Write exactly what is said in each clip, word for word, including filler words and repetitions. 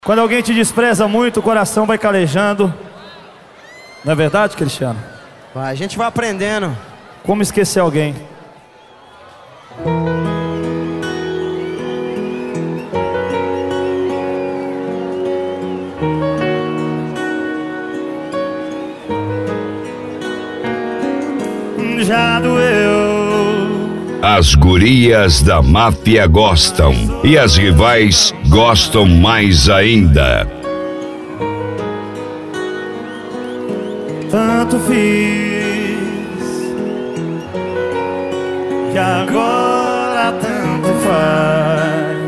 Quando alguém te despreza muito, o coração vai calejando. Não é verdade, Cristiano? Vai, a gente vai aprendendo. Como esquecer alguém? Já doeu. As gurias da máfia gostam e as rivais gostam mais ainda. Tanto fiz que agora tanto faz.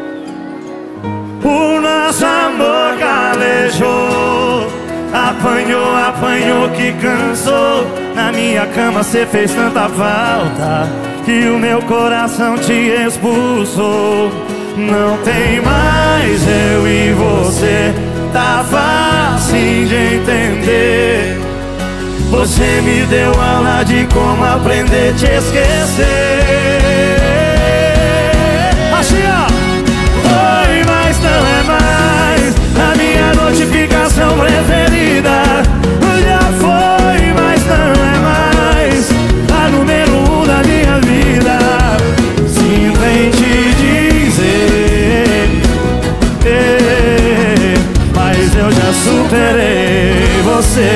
O nosso amor calejou, apanhou, apanhou que cansou. Na minha cama cê fez tanta falta que o meu coração te expulsou. Não tem mais eu e você, tá fácil de entender. Você me deu aula de como aprender a te esquecer. Assim ó. Foi, mas não é mais a minha notificação preferida. Já foi, mas não é mais a número um da minha vida. Sinto em te dizer, eh, mas eu já superei você.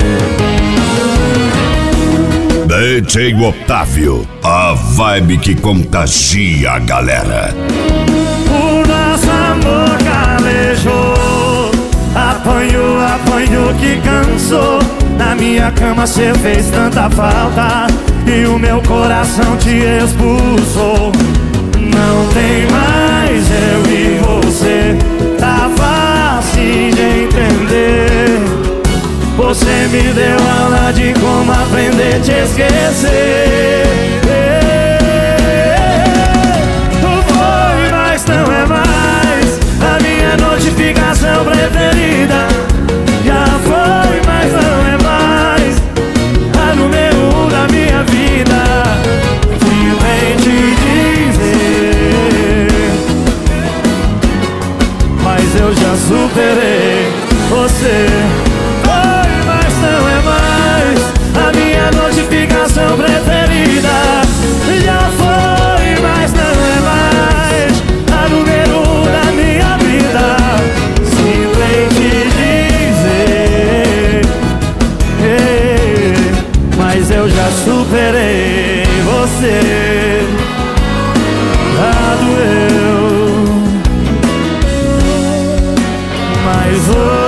D J Otávio, a vibe que contagia a galera. O nosso amor calejou, apanhou, apanhou que cansou. Na minha cama cê fez tanta falta e o meu coração te expulsou. Não tem mais eu e você, tá fácil de entender. Você me deu aula de como aprender a te esquecer. Foi, mas não é mais a minha notificação preferida. Já foi, mas não é mais a número um da minha vida. Fui bem te dizer, mas eu já superei você. Não é mais a minha notificação preferida. Já foi, mas não é mais a número um da minha vida. Sinto em te dizer, eh, mas eu já superei você. Já doeu, mas hoje